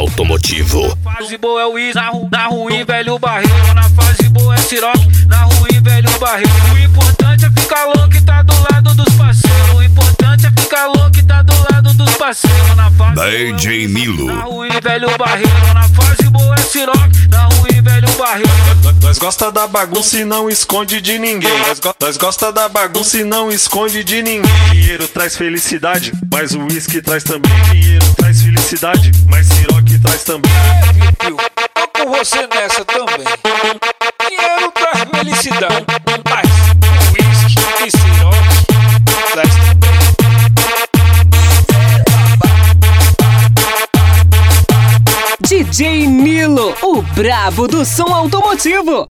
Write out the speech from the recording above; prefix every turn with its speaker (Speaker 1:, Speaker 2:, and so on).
Speaker 1: automotivo.
Speaker 2: Na fase boa é o Wiz, na ruim, velho barreiro. Na fase boa é Ciroc, na ruim, velho barreiro. O importante é ficar louco e tá do lado dos parceiros. O importante é ficar louco e tá do lado dos parceiros. Na fase
Speaker 1: DJ Nilo.
Speaker 2: na ruim, velho barreiro. Na fase boa é Ciroc, na ruim, velho barreiro.
Speaker 3: Nós gosta da bagunça e não esconde de ninguém. Nós gosta da bagunça e não esconde de ninguém. Dinheiro traz felicidade, mas o uísque traz também. Dinheiro traz felicidade, mas Ciroc traz também.
Speaker 4: Viu? Tô com você nessa também. Dinheiro traz felicidade, mas uísque e Ciroc traz também.
Speaker 5: DJ Nilo, o brabo do som automotivo.